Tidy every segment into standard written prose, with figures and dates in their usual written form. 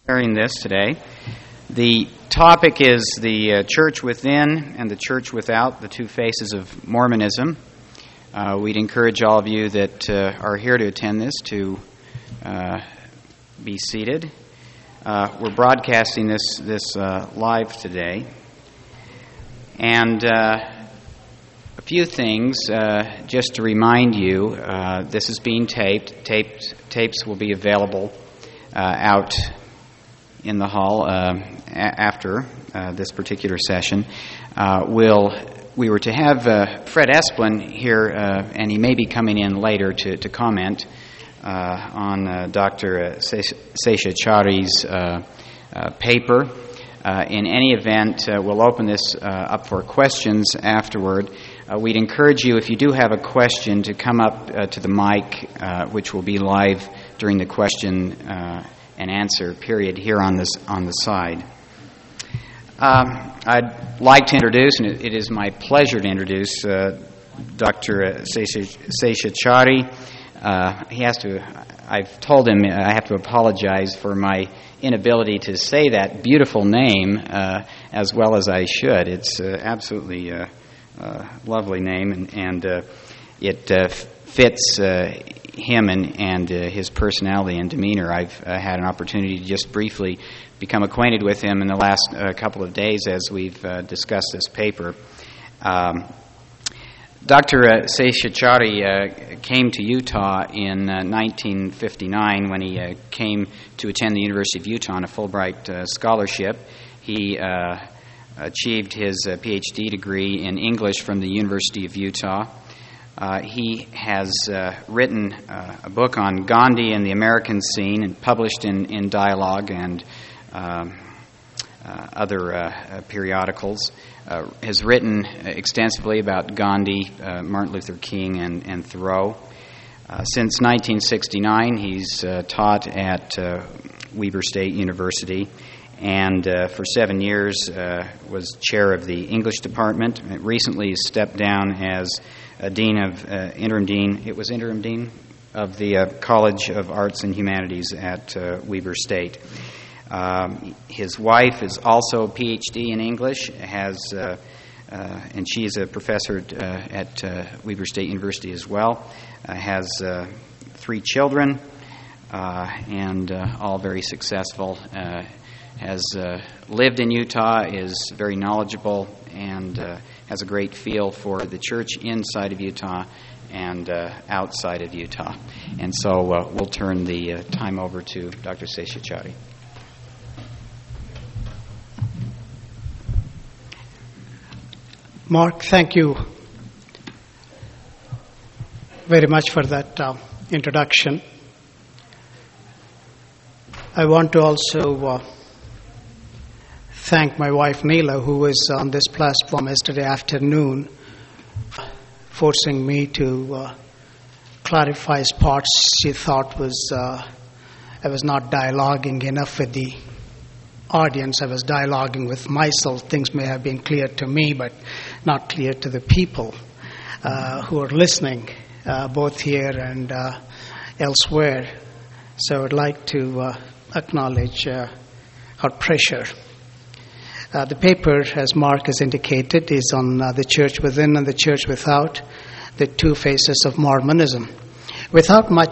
Sharing this today. The topic is the church within and the church without, the two faces of Mormonism. We'd encourage all of you that are here to attend this to be seated. We're broadcasting this live today. And a few things, just to remind you, this is being taped. Tapes will be available out in the hall after this particular session. We were to have Fred Esplin here, and he may be coming in later to comment on Dr. Seshachari's paper. In any event, we'll open this up for questions afterward. We'd encourage you, if you do have a question, to come up to the mic, which will be live during the question and answer period here on the side. I'd like to introduce, and it is my pleasure to introduce Dr. Seshachari. I've told him I have to apologize for my inability to say that beautiful name as well as I should. It's absolutely a lovely name, and it fits him and his personality and demeanor. I've had an opportunity to just briefly become acquainted with him in the last couple of days as we've discussed this paper. Dr. Seshachari came to Utah in 1959 when he came to attend the University of Utah on a Fulbright scholarship. He achieved his PhD degree in English from the University of Utah. He has written a book on Gandhi and the American scene and published in Dialogue and other periodicals. Has written extensively about Gandhi, Martin Luther King, and Thoreau. Since 1969, he's taught at Weber State University, and for 7 years was chair of the English department. Recently stepped down as interim dean of the College of Arts and Humanities at Weber State. His wife is also a PhD in English, and she is a professor at Weber State University as well. Has 3 children, and all very successful. Has lived in Utah, is very knowledgeable, and has a great feel for the church inside of Utah and outside of Utah. And so we'll turn the time over to Dr. Seshachari. Mark, thank you very much for that introduction. I want to also thank my wife Neela, who was on this platform yesterday afternoon, forcing me to clarify parts she thought I was not dialoguing enough with the audience. I was dialoguing with myself. Things may have been clear to me, but not clear to the people who are listening, both here and elsewhere. So I'd like to acknowledge her pressure. The paper, as Mark has indicated, is on the church within and the church without, the two faces of Mormonism. Without much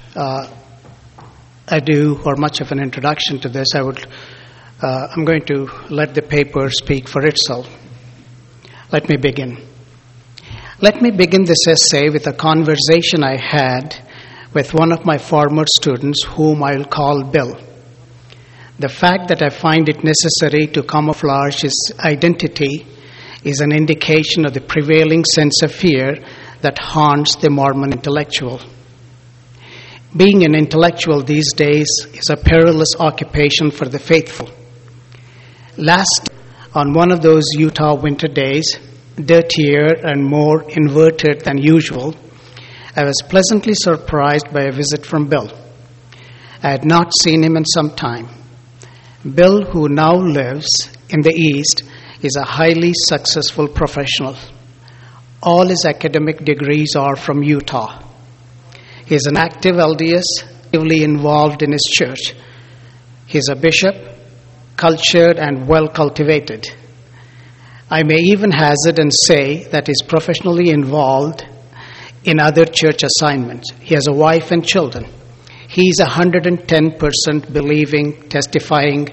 ado or much of an introduction to this, I'm going to let the paper speak for itself. Let me begin. Let me begin this essay with a conversation I had with one of my former students, whom I'll call Bill. The fact that I find it necessary to camouflage his identity is an indication of the prevailing sense of fear that haunts the Mormon intellectual. Being an intellectual these days is a perilous occupation for the faithful. Last, on one of those Utah winter days, dirtier and more inverted than usual, I was pleasantly surprised by a visit from Bill. I had not seen him in some time. Bill, who now lives in the East, is a highly successful professional. All his academic degrees are from Utah. He is an active LDS, actively involved in his church. He's a bishop, cultured and well cultivated. I may even hazard and say that he's professionally involved in other church assignments. He has a wife and children. He's 110% believing, testifying.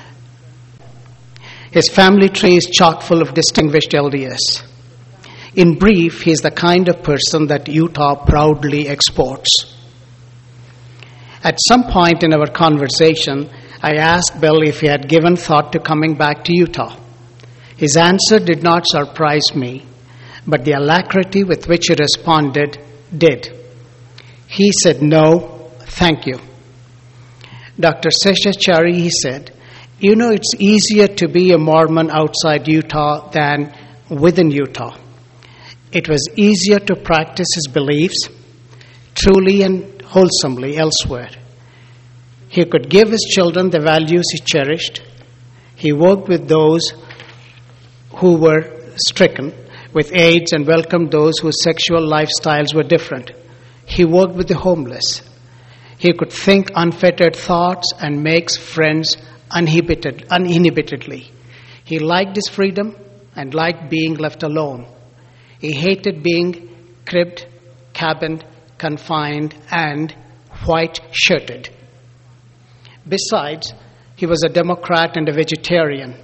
His family tree is chock full of distinguished LDS. In brief, he's the kind of person that Utah proudly exports. At some point in our conversation, I asked Bill if he had given thought to coming back to Utah. His answer did not surprise me, but the alacrity with which he responded did. He said, "No, thank you." Dr. Seshachari, he said, "You know, it's easier to be a Mormon outside Utah than within Utah. It was easier to practice his beliefs truly and wholesomely elsewhere. He could give his children the values he cherished. He worked with those who were stricken with AIDS and welcomed those whose sexual lifestyles were different. He worked with the homeless. He could think unfettered thoughts and makes friends uninhibitedly. He liked his freedom and liked being left alone. He hated being cribbed, cabined, confined, and white-shirted. Besides, he was a Democrat and a vegetarian.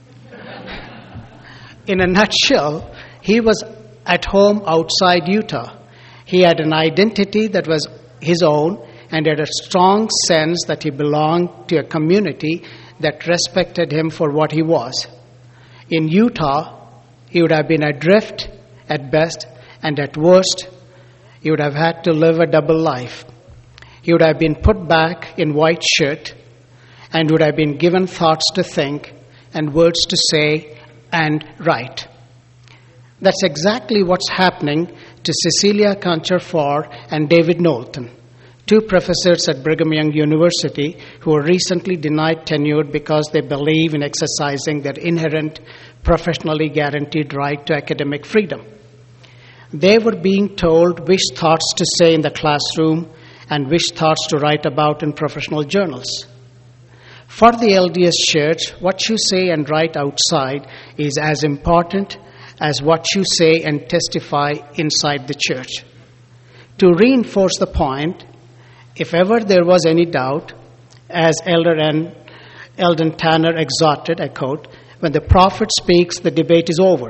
In a nutshell, he was at home outside Utah. He had an identity that was his own and had a strong sense that he belonged to a community that respected him for what he was. In Utah, he would have been adrift at best, and at worst, he would have had to live a double life. He would have been put back in white shirt and would have been given thoughts to think and words to say and write. That's exactly what's happening to Cecilia Concher-Farr and David Knowlton, two professors at Brigham Young University who were recently denied tenure because they believe in exercising their inherent, professionally guaranteed right to academic freedom. They were being told which thoughts to say in the classroom and which thoughts to write about in professional journals. For the LDS Church, what you say and write outside is as important as what you say and testify inside the church. To reinforce the point, if ever there was any doubt, as Elder Eldon Tanner exhorted, I quote, "When the prophet speaks, the debate is over."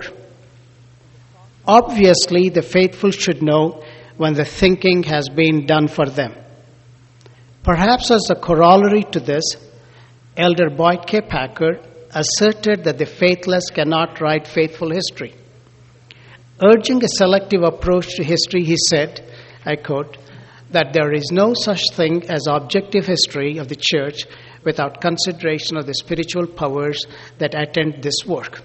Obviously, the faithful should know when the thinking has been done for them. Perhaps as a corollary to this, Elder Boyd K. Packer asserted that the faithless cannot write faithful history. Urging a selective approach to history, he said, I quote, that there is no such thing as objective history of the church without consideration of the spiritual powers that attend this work.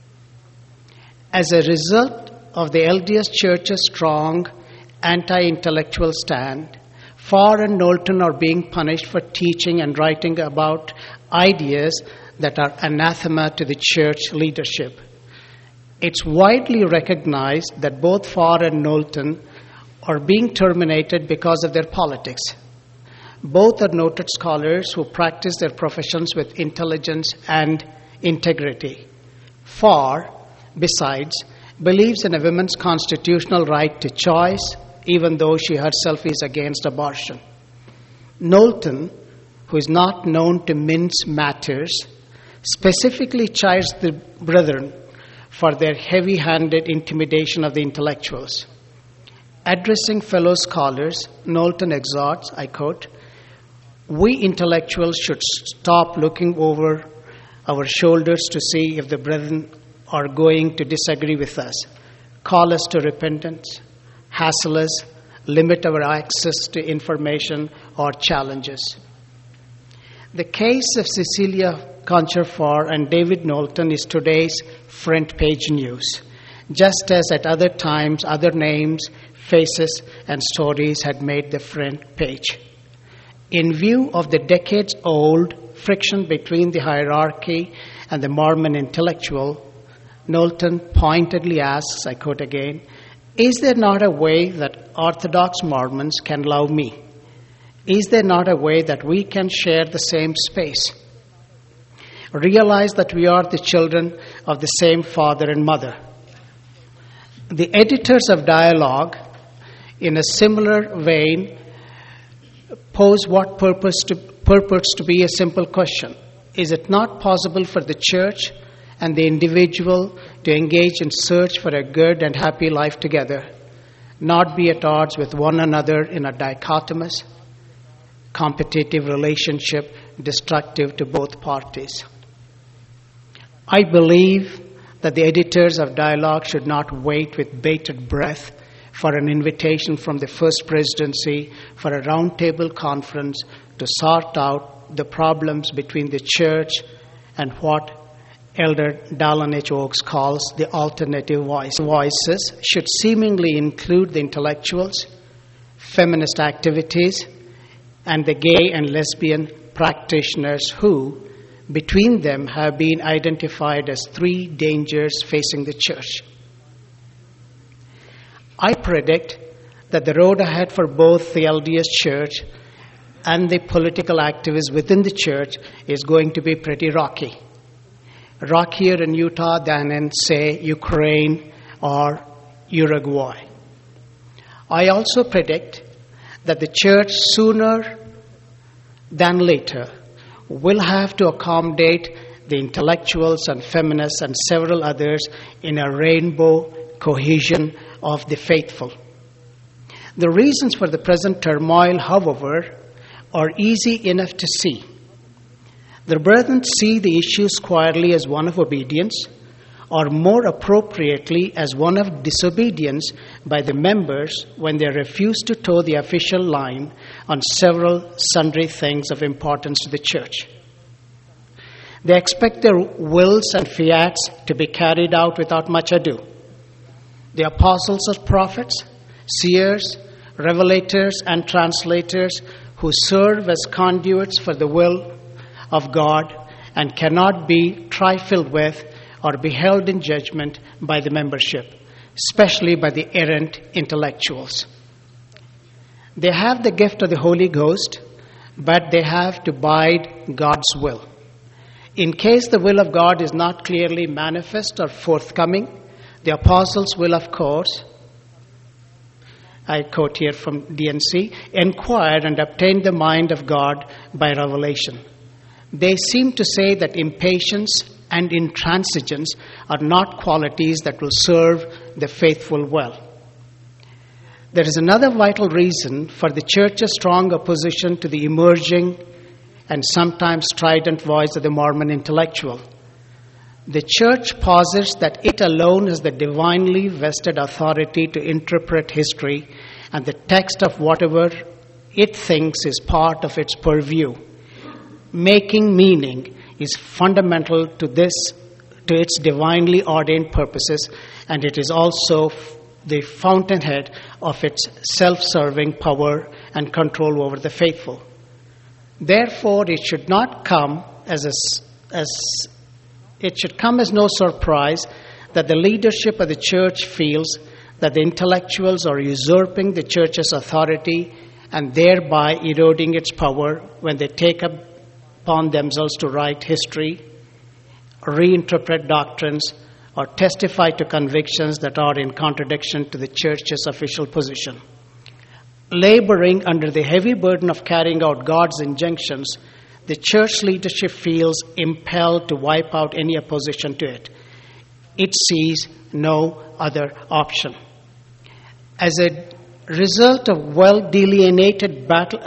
As a result of the LDS Church's strong anti-intellectual stand, Farr and Knowlton are being punished for teaching and writing about ideas that are anathema to the church leadership. It's widely recognized that both Farr and Knowlton are being terminated because of their politics. Both are noted scholars who practice their professions with intelligence and integrity. Farr, besides, believes in a woman's constitutional right to choice, even though she herself is against abortion. Knowlton, who is not known to mince matters, specifically chides the brethren for their heavy-handed intimidation of the intellectuals. Addressing fellow scholars, Knowlton exhorts, I quote, "We intellectuals should stop looking over our shoulders to see if the brethren are going to disagree with us, call us to repentance, hassle us, limit our access to information, or challenges." The case of Cecilia Concher-Farr and David Knowlton is today's front page news, just as at other times other names, faces, and stories had made the front page. In view of the decades-old friction between the hierarchy and the Mormon intellectual, Knowlton pointedly asks, I quote again, "Is there not a way that Orthodox Mormons can love me? Is there not a way that we can share the same space?" realize that we are the children of the same father and mother. The editors of Dialogue, in a similar vein, pose what purports to be a simple question. Is it not possible for the church and the individual to engage in search for a good and happy life together, not be at odds with one another in a dichotomous, competitive relationship destructive to both parties? I believe that the editors of Dialogue should not wait with bated breath for an invitation from the First Presidency for a roundtable conference to sort out the problems between the church and what Elder Dallin H. Oaks calls the alternative voices should seemingly include the intellectuals, feminist activities, and the gay and lesbian practitioners who, between them, have been identified as three dangers facing the church. I predict that the road ahead for both the LDS Church and the political activists within the church is going to be pretty rocky. Rockier in Utah than in, say, Ukraine or Uruguay. I also predict that the church, sooner than later, will have to accommodate the intellectuals and feminists and several others in a rainbow cohesion of the faithful. The reasons for the present turmoil, however, are easy enough to see. The brethren see the issue squarely as one of obedience, or more appropriately as one of disobedience by the members when they refuse to toe the official line on several sundry things of importance to the church. They expect their wills and fiats to be carried out without much ado. The apostles are prophets, seers, revelators, and translators who serve as conduits for the will of God and cannot be trifled with or be held in judgment by the membership, especially by the errant intellectuals. They have the gift of the Holy Ghost, but they have to abide God's will. In case the will of God is not clearly manifest or forthcoming, the apostles will, of course, I quote here from DNC, inquire and obtain the mind of God by revelation. They seem to say that impatience and intransigence are not qualities that will serve the faithful well. There is another vital reason for the church's strong opposition to the emerging and sometimes strident voice of the Mormon intellectual. The church posits that it alone has the divinely vested authority to interpret history and the text of whatever it thinks is part of its purview. Making meaning is fundamental to its divinely ordained purposes, and it is also the fountainhead of its self-serving power and control over the faithful. Therefore, it should come as no surprise that the leadership of the church feels that the intellectuals are usurping the church's authority and thereby eroding its power when they take upon themselves to write history, reinterpret doctrines, or testify to convictions that are in contradiction to the church's official position. Laboring under the heavy burden of carrying out God's injunctions, the church leadership feels impelled to wipe out any opposition to it. It sees no other option. As a result, well-delineated battle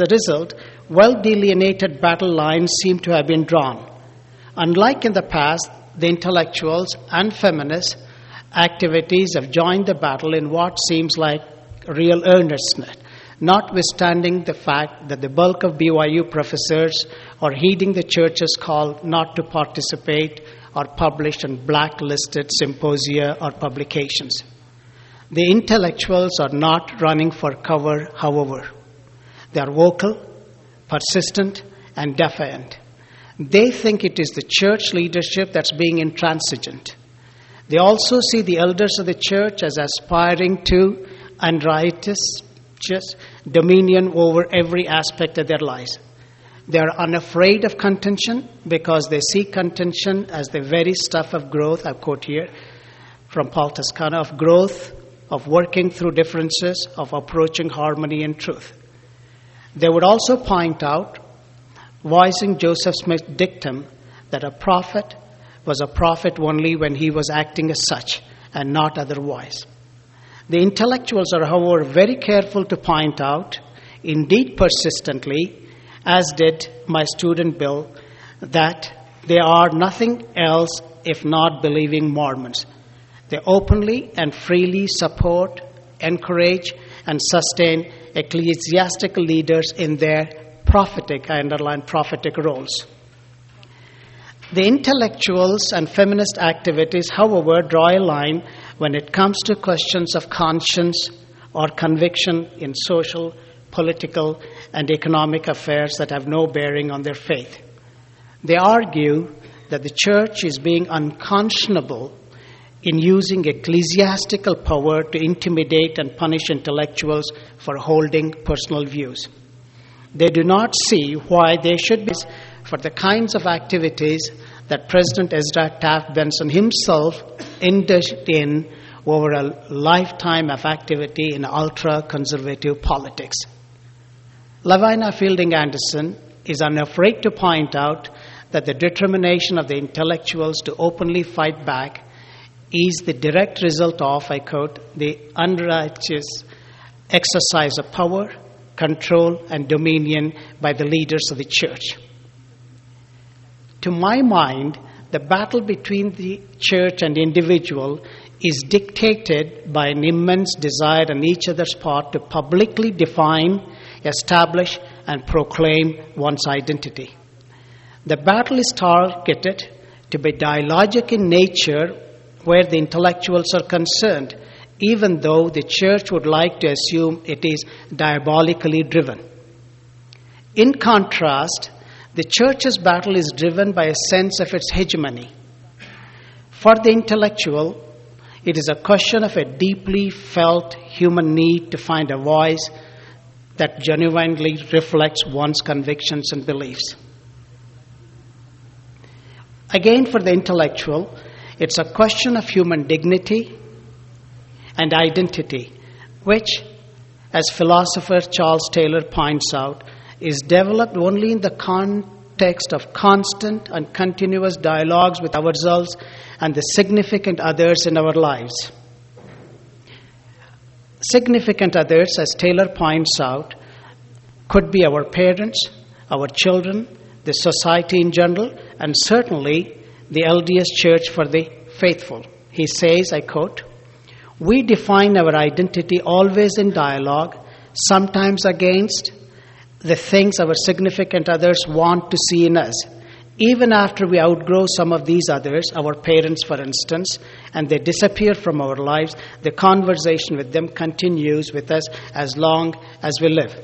lines seem to have been drawn. Unlike in the past, the intellectuals and feminist activities have joined the battle in what seems like real earnestness, notwithstanding the fact that the bulk of BYU professors are heeding the church's call not to participate or publish in blacklisted symposia or publications. The intellectuals are not running for cover, however. They are vocal, persistent, and defiant. They think it is the church leadership that's being intransigent. They also see the elders of the church as aspiring to unrighteous dominion over every aspect of their lives. They are unafraid of contention because they see contention as the very stuff of growth. I quote here from Paul Toscano, of growth, of working through differences, of approaching harmony and truth. They would also point out, voicing Joseph Smith's dictum, that a prophet was a prophet only when he was acting as such and not otherwise. The intellectuals are, however, very careful to point out, indeed persistently, as did my student Bill, that they are nothing else if not believing Mormons. They openly and freely support, encourage, and sustain ecclesiastical leaders in their prophetic, I underline prophetic roles. The intellectuals and feminist activities, however, draw a line when it comes to questions of conscience or conviction in social, political, and economic affairs that have no bearing on their faith. They argue that the church is being unconscionable in using ecclesiastical power to intimidate and punish intellectuals for holding personal views. They do not see why they should be for the kinds of activities that President Ezra Taft Benson himself indulged in over a lifetime of activity in ultra-conservative politics. Lavina Fielding Anderson is unafraid to point out that the determination of the intellectuals to openly fight back is the direct result of, I quote, the unrighteous exercise of power, control, and dominion by the leaders of the church. To my mind, the battle between the church and the individual is dictated by an immense desire on each other's part to publicly define, establish, and proclaim one's identity. The battle is targeted to be dialogic in nature where the intellectuals are concerned, even though the church would like to assume it is diabolically driven. In contrast, the church's battle is driven by a sense of its hegemony. For the intellectual, it is a question of a deeply felt human need to find a voice that genuinely reflects one's convictions and beliefs. Again, for the intellectual, it's a question of human dignity and identity, which, as philosopher Charles Taylor points out, is developed only in the context of constant and continuous dialogues with ourselves and the significant others in our lives. Significant others, as Taylor points out, could be our parents, our children, the society in general, and certainly the LDS Church for the faithful. He says, I quote, "We define our identity always in dialogue, sometimes against the things our significant others want to see in us. Even after we outgrow some of these others, our parents, for instance, and they disappear from our lives, the conversation with them continues with us as long as we live."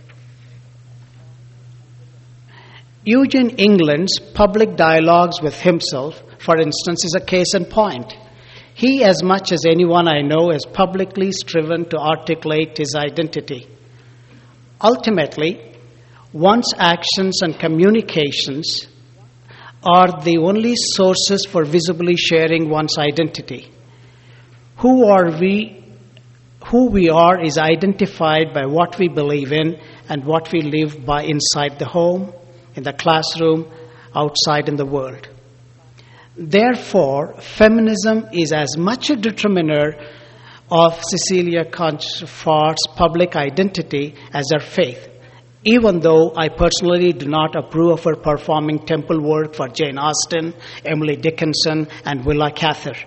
Eugene England's public dialogues with himself, for instance, is a case in point. He, as much as anyone I know, has publicly striven to articulate his identity. Ultimately, one's actions and communications are the only sources for visibly sharing one's identity. Who we are is identified by what we believe in and what we live by inside the home, in the classroom, outside in the world. Therefore, feminism is as much a determiner of Cecilia Conchford's public identity as her faith, even though I personally do not approve of her performing temple work for Jane Austen, Emily Dickinson, and Willa Cather.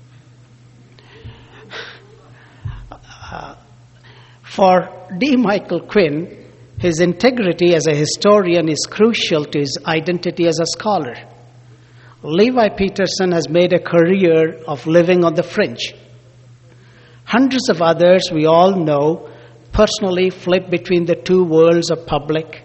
For D. Michael Quinn, his integrity as a historian is crucial to his identity as a scholar. Levi Peterson has made a career of living on the fringe. Hundreds of others we all know personally flip between the two worlds of public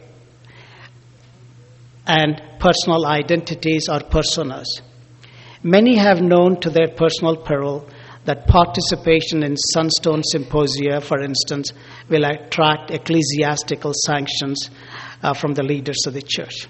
and personal identities or personas. Many have known to their personal peril that participation in Sunstone Symposia, for instance, will attract ecclesiastical sanctions from the leaders of the church.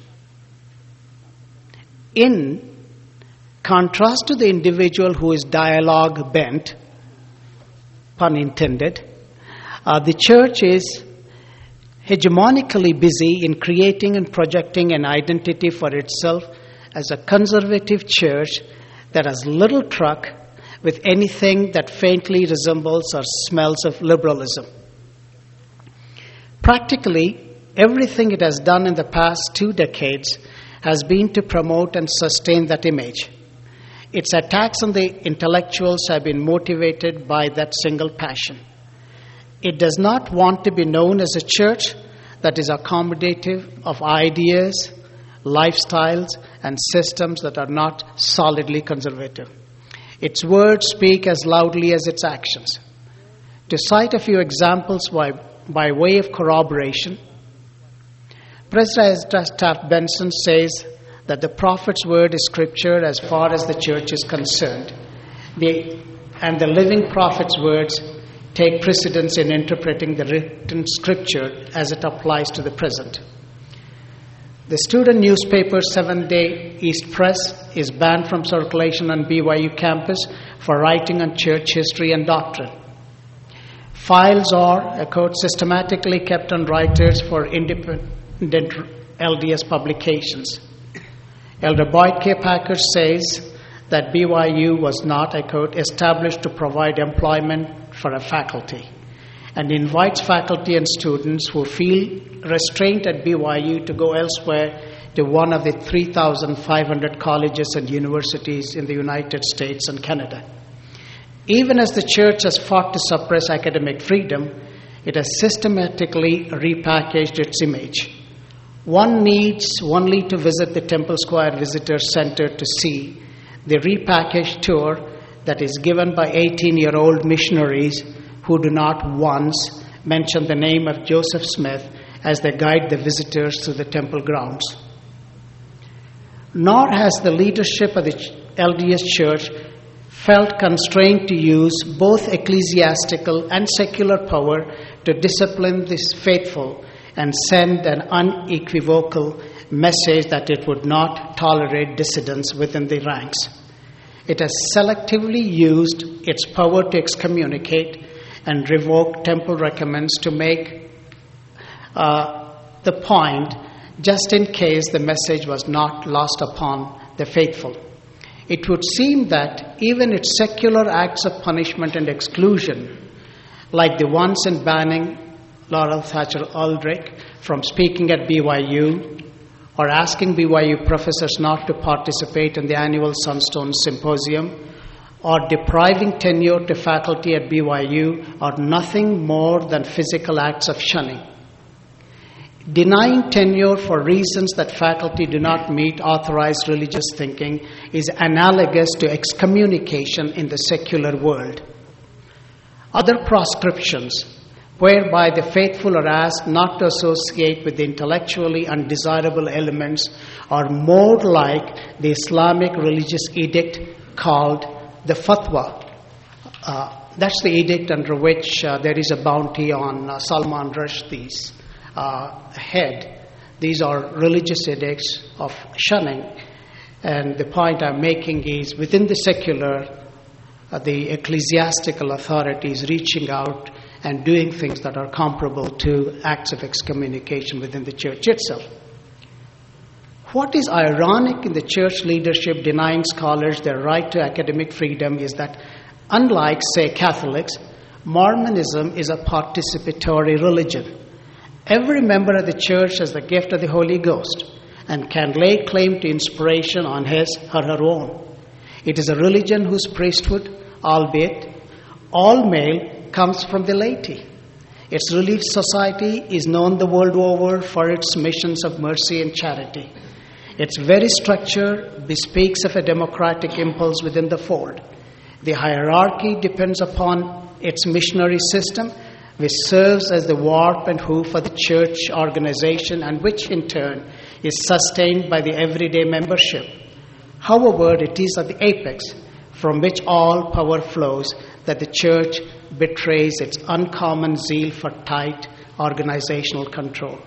In contrast to the individual who is dialogue bent, pun intended, the church is hegemonically busy in creating and projecting an identity for itself as a conservative church that has little truck with anything that faintly resembles or smells of liberalism. Practically, everything it has done in the past 2 decades has been to promote and sustain that image. Its attacks on the intellectuals have been motivated by that single passion. It does not want to be known as a church that is accommodative of ideas, lifestyles, and systems that are not solidly conservative. Its words speak as loudly as its actions. To cite a few examples by way of corroboration, President Taft Benson says that the prophet's word is scripture as far as the church is concerned, and the living prophet's words take precedence in interpreting the written scripture as it applies to the present. The student newspaper 7-Day East Press is banned from circulation on BYU campus for writing on church history and doctrine. Files are, a quote, systematically kept on writers for independent LDS publications. Elder Boyd K. Packer says that BYU was not, I quote, established to provide employment for a faculty, and invites faculty and students who feel restrained at BYU to go elsewhere to one of the 3,500 colleges and universities in the United States and Canada. Even as the church has fought to suppress academic freedom, it has systematically repackaged its image. One needs only to visit the Temple Square Visitor Center to see the repackaged tour that is given by 18-year-old missionaries who do not once mention the name of Joseph Smith as they guide the visitors through the temple grounds. Nor has the leadership of the LDS Church felt constrained to use both ecclesiastical and secular power to discipline the faithful and send an unequivocal message that it would not tolerate dissidents within the ranks. It has selectively used its power to excommunicate and revoke temple recommends to make the point, just in case the message was not lost upon the faithful. It would seem that even its secular acts of punishment and exclusion, like the ones in banning Laurel Thatcher Aldrich from speaking at BYU, or asking BYU professors not to participate in the annual Sunstone Symposium, or depriving tenure to faculty at BYU, are nothing more than physical acts of shunning. Denying tenure for reasons that faculty do not meet authorized religious thinking is analogous to excommunication in the secular world. Other proscriptions, whereby the faithful are asked not to associate with the intellectually undesirable elements, are more like the Islamic religious edict called the fatwa. That's the edict under which there is a bounty on Salman Rushdie's head. These are religious edicts of shunning. And the point I'm making is within the secular, the ecclesiastical authorities reaching out and doing things that are comparable to acts of excommunication within the church itself. What is ironic in the church leadership denying scholars their right to academic freedom is that, unlike, say, Catholics, Mormonism is a participatory religion. Every member of the church has the gift of the Holy Ghost and can lay claim to inspiration on his or her own. It is a religion whose priesthood, albeit all male, comes from the laity. Its relief society is known the world over for its missions of mercy and charity. Its very structure bespeaks of a democratic impulse within the fold. The hierarchy depends upon its missionary system, which serves as the warp and hoof of the church organization and which in turn is sustained by the everyday membership. However, it is at the apex from which all power flows that the church betrays its uncommon zeal for tight organizational control.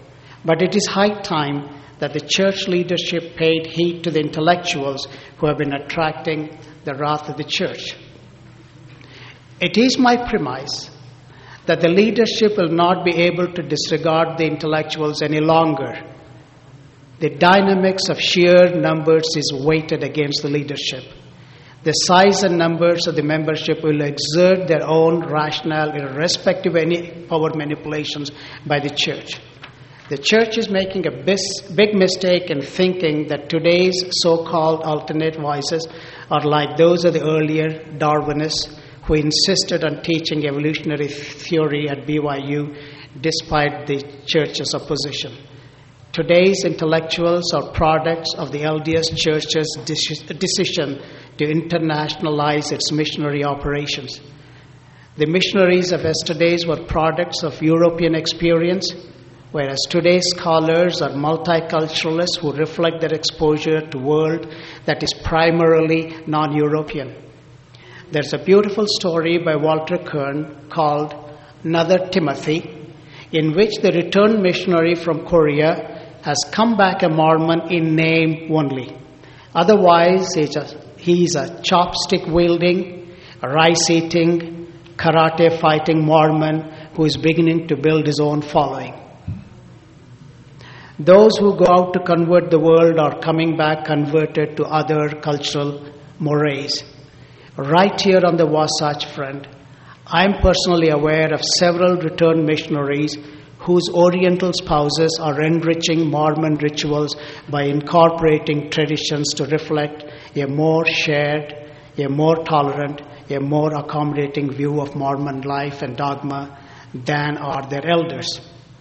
But it is high time that the church leadership paid heed to the intellectuals who have been attracting the wrath of the church. It is my premise that the leadership will not be able to disregard the intellectuals any longer. The dynamics of sheer numbers is weighted against the leadership. The size and numbers of the membership will exert their own rationale irrespective of any power manipulations by the church. The church is making a big mistake in thinking that today's so-called alternate voices are like those of the earlier Darwinists who insisted on teaching evolutionary theory at BYU despite the church's opposition. Today's intellectuals are products of the LDS Church's decision to internationalize its missionary operations. The missionaries of yesterday's were products of European experience, whereas today's scholars are multiculturalists who reflect their exposure to a world that is primarily non-European. There's a beautiful story by Walter Kern called Another Timothy, in which the returned missionary from Korea has come back a Mormon in name only. Otherwise, he's a chopstick-wielding, rice-eating, karate-fighting Mormon who is beginning to build his own following. Those who go out to convert the world are coming back converted to other cultural mores. Right here on the Wasatch Front, I am personally aware of several returned missionaries whose Oriental spouses are enriching Mormon rituals by incorporating traditions to reflect a more shared, a more tolerant, a more accommodating view of Mormon life and dogma than are their elders.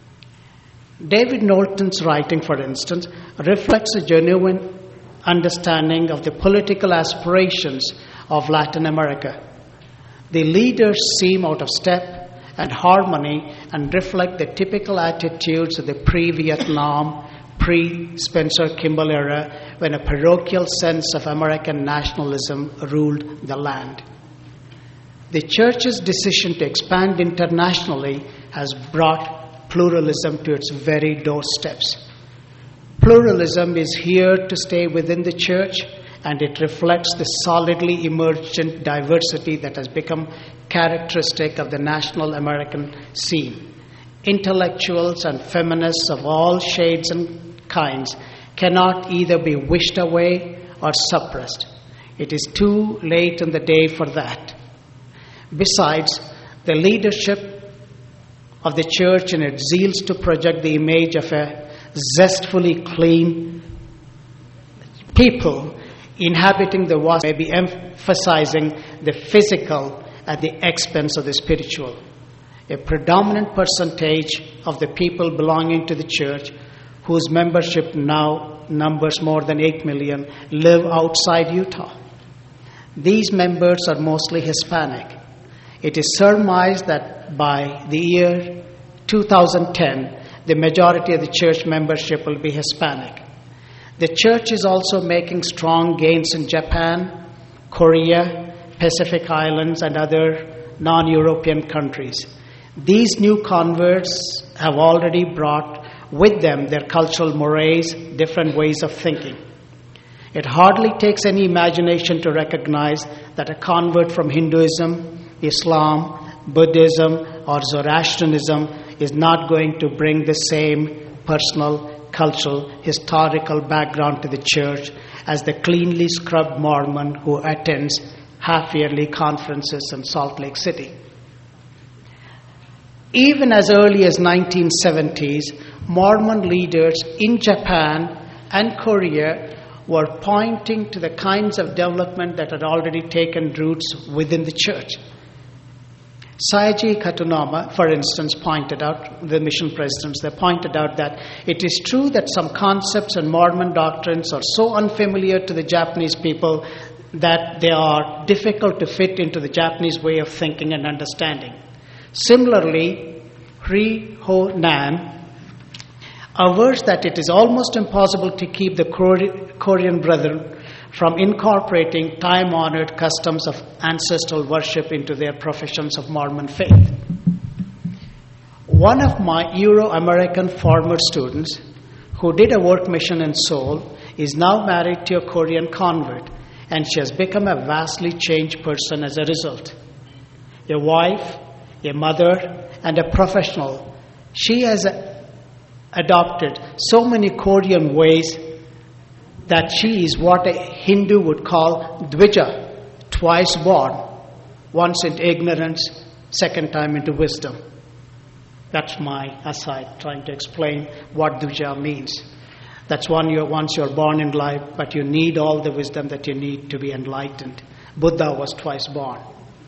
David Knowlton's writing, for instance, reflects a genuine understanding of the political aspirations of Latin America. The leaders seem out of step and harmony and reflect the typical attitudes of the pre-Vietnam, pre-Spencer Kimball era when a parochial sense of American nationalism ruled the land. The church's decision to expand internationally has brought pluralism to its very doorsteps. Pluralism is here to stay within the church, and it reflects the solidly emergent diversity that has become characteristic of the national American scene. Intellectuals and feminists of all shades and kinds cannot either be wished away or suppressed. It is too late in the day for that. Besides, the leadership of the church in its zeals to project the image of a zestfully clean people inhabiting the vast may be emphasizing the physical at the expense of the spiritual. A predominant percentage of the people belonging to the church, whose membership now numbers more than 8 million, live outside Utah. These members are mostly Hispanic. It is surmised that by the year 2010, the majority of the church membership will be Hispanic. The church is also making strong gains in Japan, Korea, Pacific Islands, and other non-European countries. These new converts have already brought with them their cultural mores, different ways of thinking. It hardly takes any imagination to recognize that a convert from Hinduism, Islam, Buddhism, or Zoroastrianism is not going to bring the same personal, cultural, historical background to the church as the cleanly scrubbed Mormon who attends half-yearly conferences in Salt Lake City. Even as early as 1970s, Mormon leaders in Japan and Korea were pointing to the kinds of development that had already taken roots within the church. Saiji Katunama, for instance, pointed out, the mission presidents, they pointed out that it is true that some concepts and Mormon doctrines are so unfamiliar to the Japanese people that they are difficult to fit into the Japanese way of thinking and understanding. Similarly, Ri Ho Nan avers that it is almost impossible to keep the Korean brethren from incorporating time-honored customs of ancestral worship into their professions of Mormon faith. One of my Euro-American former students who did a work mission in Seoul is now married to a Korean convert, and she has become a vastly changed person as a result. A wife, a mother, and a professional. She has adopted so many Korean ways that she is what a Hindu would call Dvija, twice born, once into ignorance, second time into wisdom. That's my aside, trying to explain what Dvija means. That's once you're born in life, but you need all the wisdom that you need to be enlightened. Buddha was twice born.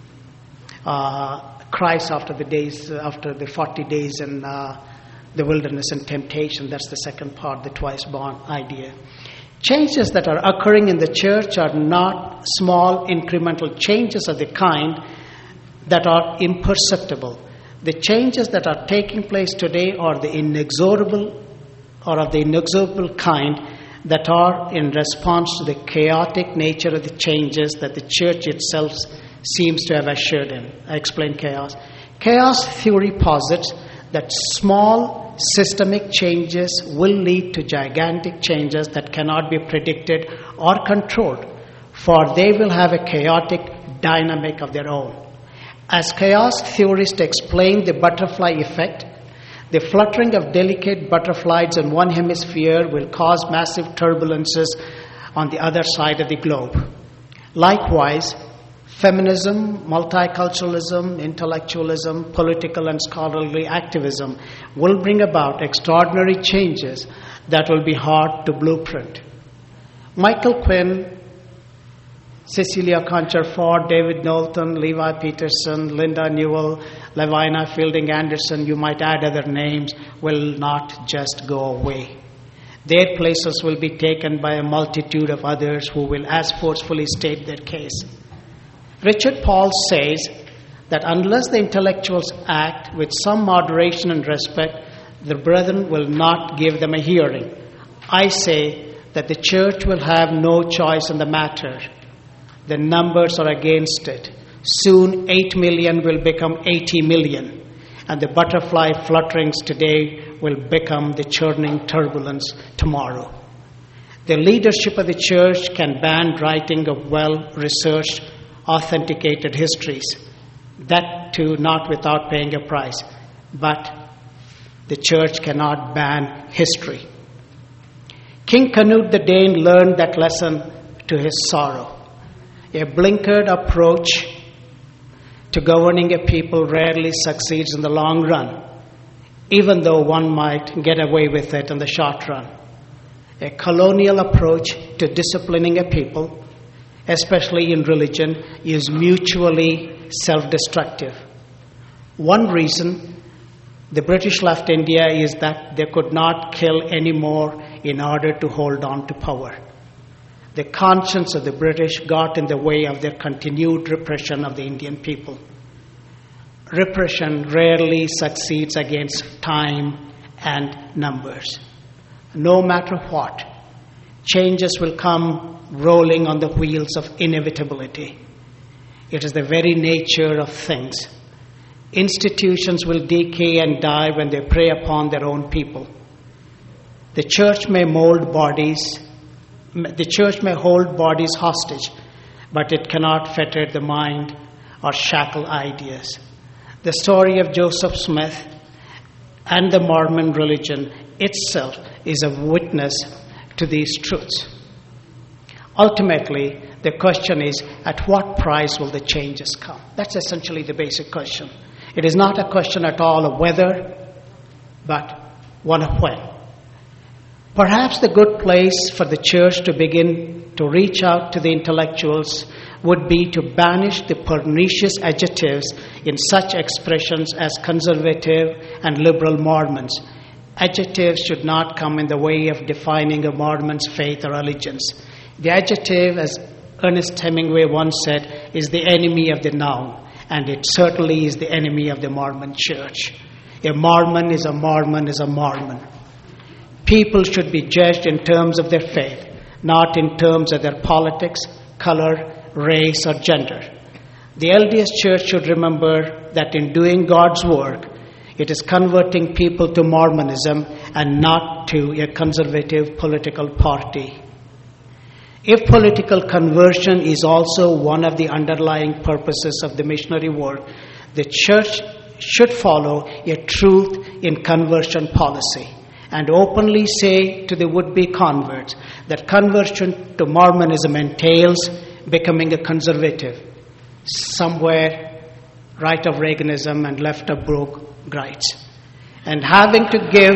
Christ after the 40 days in the wilderness and temptation, that's the second part, the twice born idea. Changes that are occurring in the church are not small incremental changes of the kind that are imperceptible. The changes that are taking place today are of the inexorable kind that are in response to the chaotic nature of the changes that the church itself seems to have ushered in. I explain chaos. Chaos theory posits that small systemic changes will lead to gigantic changes that cannot be predicted or controlled, for they will have a chaotic dynamic of their own. As chaos theorists explain the butterfly effect, the fluttering of delicate butterflies in one hemisphere will cause massive turbulences on the other side of the globe. Likewise, feminism, multiculturalism, intellectualism, political and scholarly activism will bring about extraordinary changes that will be hard to blueprint. Michael Quinn, Cecilia Concher-Ford, David Knowlton, Levi Peterson, Linda Newell, Levina Fielding Anderson, you might add other names, will not just go away. Their places will be taken by a multitude of others who will as forcefully state their case. Richard Paul says that unless the intellectuals act with some moderation and respect, the brethren will not give them a hearing. I say that the church will have no choice in the matter. The numbers are against it. Soon 8 million will become 80 million, and the butterfly flutterings today will become the churning turbulence tomorrow. The leadership of the church can ban writing of well-researched, authenticated histories, that too not without paying a price. But the church cannot ban history. King Canute the Dane learned that lesson to his sorrow. A blinkered approach to governing a people rarely succeeds in the long run, even though one might get away with it in the short run. A colonial approach to disciplining a people, especially in religion, is mutually self-destructive. One reason the British left India is that they could not kill any more in order to hold on to power. The conscience of the British got in the way of their continued repression of the Indian people. Repression rarely succeeds against time and numbers. No matter what, changes will come rolling on the wheels of inevitability. It is the very nature of things. Institutions will decay and die when they prey upon their own people. The church may hold bodies hostage, but it cannot fetter the mind or shackle ideas. The story of Joseph Smith and the Mormon religion itself is a witness to these truths. Ultimately, the question is, at what price will the changes come? That's essentially the basic question. It is not a question at all of whether, but one of when. Perhaps the good place for the church to begin to reach out to the intellectuals would be to banish the pernicious adjectives in such expressions as conservative and liberal Mormons. Adjectives should not come in the way of defining a Mormon's faith or allegiance. The adjective, as Ernest Hemingway once said, is the enemy of the noun, and it certainly is the enemy of the Mormon church. A Mormon is a Mormon is a Mormon. People should be judged in terms of their faith, not in terms of their politics, color, race, or gender. The LDS Church should remember that in doing God's work, It is converting people to Mormonism and not to a conservative political party. If political conversion is also one of the underlying purposes of the missionary work, the church should follow a truth in conversion policy and openly say to the would-be converts that conversion to Mormonism entails becoming a conservative, somewhere right of Reaganism and left of Brooke Grites, and having to give.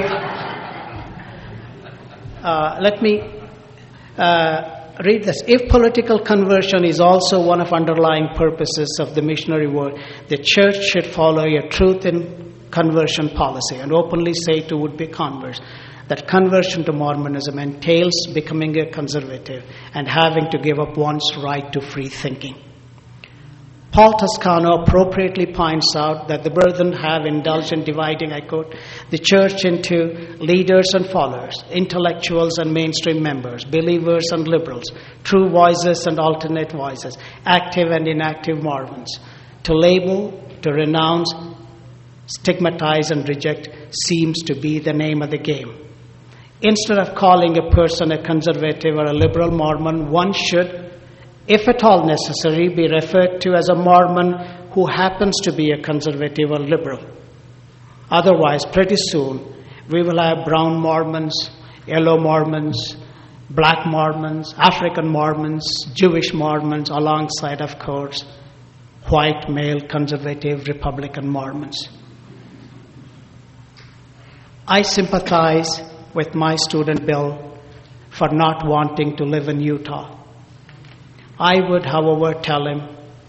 Let me read this. If political conversion is also one of underlying purposes of the missionary work, the church should follow a truth in conversion policy and openly say to would-be converts that conversion to Mormonism entails becoming a conservative and having to give up one's right to free thinking. Paul Toscano appropriately points out that the brethren have indulged in dividing, I quote, the church into leaders and followers, intellectuals and mainstream members, believers and liberals, true voices and alternate voices, active and inactive Mormons. To label, to renounce, stigmatize and reject seems to be the name of the game. Instead of calling a person a conservative or a liberal Mormon, one should, if at all necessary, be referred to as a Mormon who happens to be a conservative or liberal. Otherwise, pretty soon, we will have brown Mormons, yellow Mormons, black Mormons, African Mormons, Jewish Mormons, alongside, of course, white, male, conservative, Republican Mormons. I sympathize with my student Bill for not wanting to live in Utah. I would, however, tell him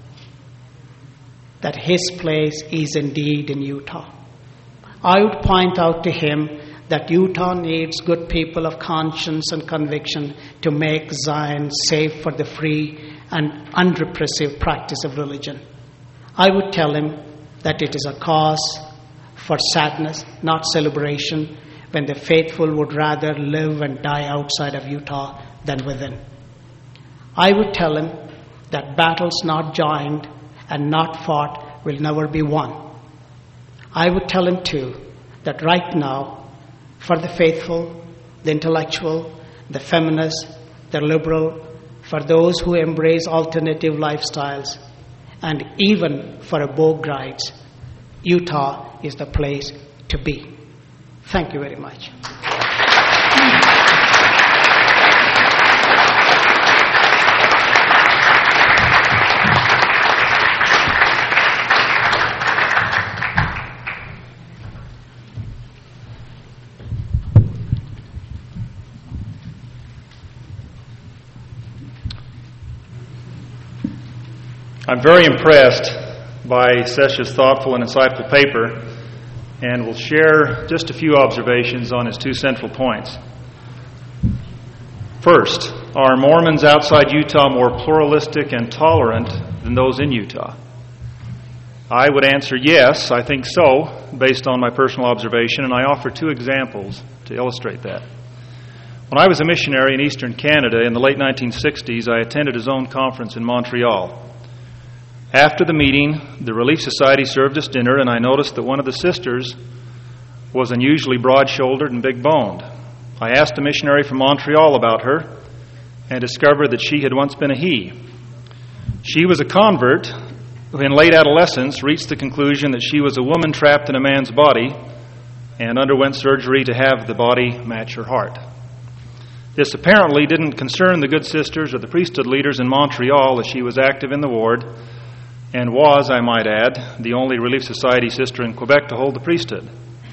that his place is indeed in Utah. I would point out to him that Utah needs good people of conscience and conviction to make Zion safe for the free and unrepressive practice of religion. I would tell him that it is a cause for sadness, not celebration, when the faithful would rather live and die outside of Utah than within. I would tell him that battles not joined and not fought will never be won. I would tell him too that right now, for the faithful, the intellectual, the feminist, the liberal, for those who embrace alternative lifestyles, and even for a Bo Grites, Utah is the place to be. Thank you very much. I'm very impressed by Sesha's thoughtful and insightful paper, and will share just a few observations on his two central points. First, are Mormons outside Utah more pluralistic and tolerant than those in Utah? I would answer yes, I think so, based on my personal observation, and I offer two examples to illustrate that. When I was a missionary in eastern Canada in the late 1960s, I attended a zone conference in Montreal. After the meeting, the Relief Society served us dinner, and I noticed that one of the sisters was unusually broad-shouldered and big-boned. I asked a missionary from Montreal about her and discovered that she had once been a he. She was a convert who in late adolescence reached the conclusion that she was a woman trapped in a man's body and underwent surgery to have the body match her heart. This apparently didn't concern the good sisters or the priesthood leaders in Montreal, as she was active in the ward and was, I might add, the only Relief Society sister in Quebec to hold the priesthood.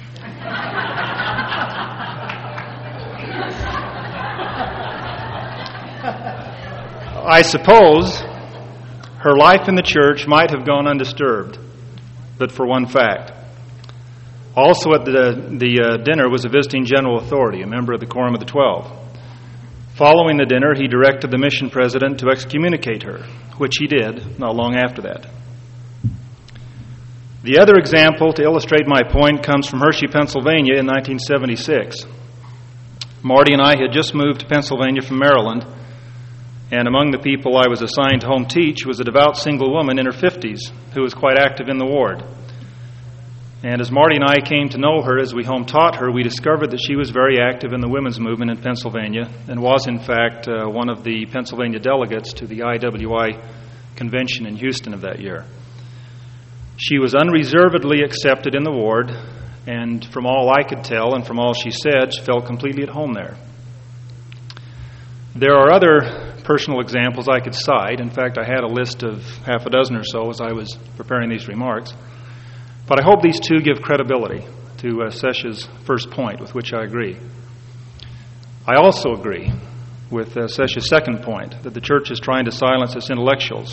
I suppose her life in the church might have gone undisturbed, but for one fact. Also at the dinner was a visiting general authority, a member of the Quorum of the 12. Following the dinner, he directed the mission president to excommunicate her, which he did not long after that. The other example to illustrate my point comes from Hershey, Pennsylvania in 1976. Marty and I had just moved to Pennsylvania from Maryland, and among the people I was assigned to home teach was a devout single woman in her 50s who was quite active in the ward. And as Marty and I came to know her as we home taught her, we discovered that she was very active in the women's movement in Pennsylvania and was, in fact, one of the Pennsylvania delegates to the IWI convention in Houston of that year. She was unreservedly accepted in the ward, and from all I could tell and from all she said, she felt completely at home there. There are other personal examples I could cite. In fact, I had a list of half a dozen or so as I was preparing these remarks. But I hope these two give credibility to Sesha's first point, with which I agree. I also agree with Sesha's second point, that the church is trying to silence us intellectuals.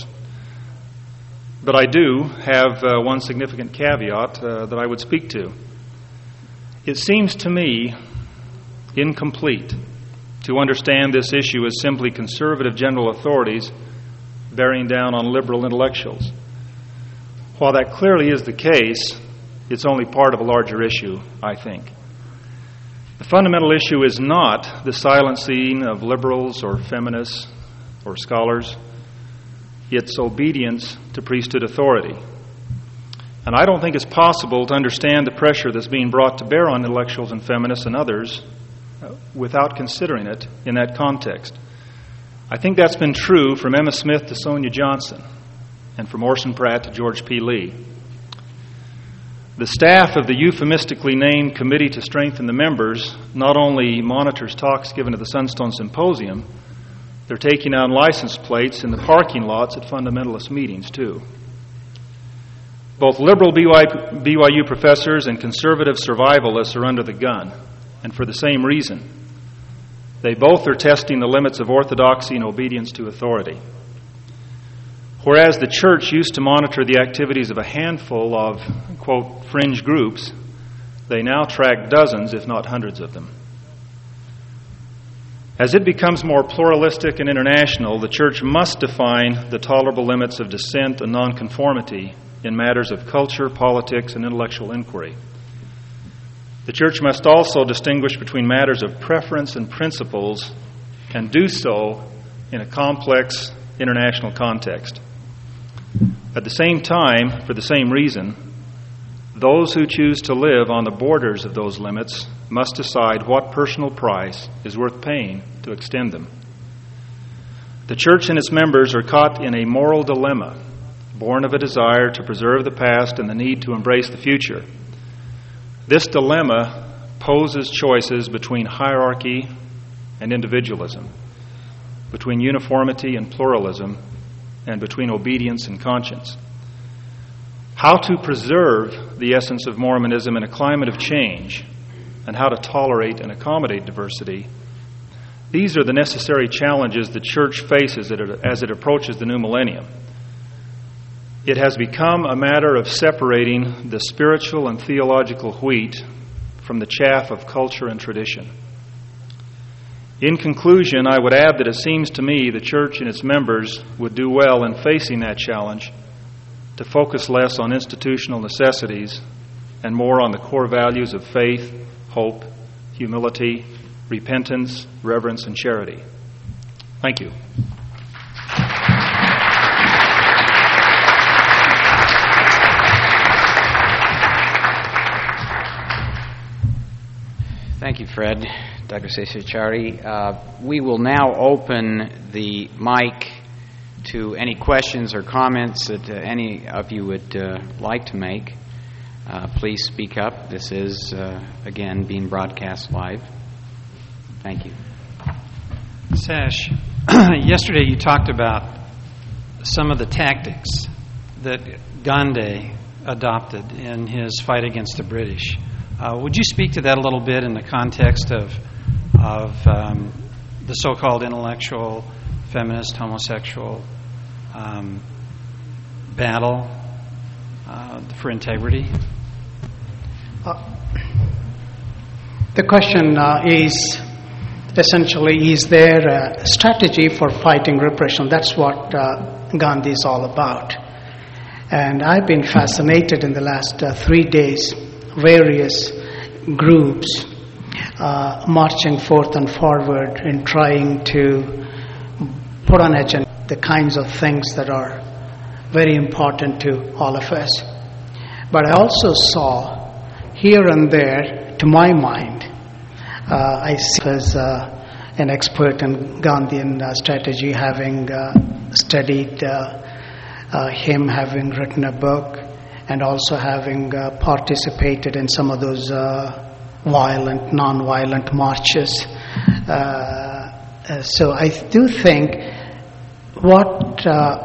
But I do have one significant caveat that I would speak to. It seems to me incomplete to understand this issue as simply conservative general authorities bearing down on liberal intellectuals. While that clearly is the case, it's only part of a larger issue, I think. The fundamental issue is not the silencing of liberals or feminists or scholars. It's obedience to priesthood authority. And I don't think it's possible to understand the pressure that's being brought to bear on intellectuals and feminists and others without considering it in that context. I think that's been true from Emma Smith to Sonia Johnson, and from Orson Pratt to George P. Lee. The staff of the euphemistically named Committee to Strengthen the Members not only monitors talks given at the Sunstone Symposium, they're taking out license plates in the parking lots at fundamentalist meetings, too. Both liberal BYU professors and conservative survivalists are under the gun, and for the same reason. They both are testing the limits of orthodoxy and obedience to authority. Whereas the church used to monitor the activities of a handful of, quote, fringe groups, they now track dozens, if not hundreds of them. As it becomes more pluralistic and international, the church must define the tolerable limits of dissent and nonconformity in matters of culture, politics, and intellectual inquiry. The church must also distinguish between matters of preference and principles, and do so in a complex international context. At the same time, for the same reason, those who choose to live on the borders of those limits must decide what personal price is worth paying to extend them. The church and its members are caught in a moral dilemma, born of a desire to preserve the past and the need to embrace the future. This dilemma poses choices between hierarchy and individualism, between uniformity and pluralism, and between obedience and conscience. How to preserve the essence of Mormonism in a climate of change, and how to tolerate and accommodate diversity, these are the necessary challenges the church faces as it approaches the new millennium. It has become a matter of separating the spiritual and theological wheat from the chaff of culture and tradition. In conclusion, I would add that it seems to me the church and its members would do well in facing that challenge to focus less on institutional necessities and more on the core values of faith, hope, humility, repentance, reverence, and charity. Thank you. Thank you, Fred. Dr. Seshachari. We will now open the mic to any questions or comments that any of you would like to make. Please speak up. This is, again, being broadcast live. Thank you. Sash, yesterday you talked about some of the tactics that Gandhi adopted in his fight against the British. Would you speak to that a little bit in the context of the so-called intellectual, feminist, homosexual battle for integrity? The question is essentially, is there a strategy for fighting repression? That's what Gandhi is all about. And I've been fascinated in the last 3 days, various groups marching forth and forward in trying to put on agenda the kinds of things that are very important to all of us. But I also saw here and there, to my mind, I see as an expert in Gandhian strategy, having studied him, having written a book, and also having participated in some of those violent, non-violent marches. So I do think what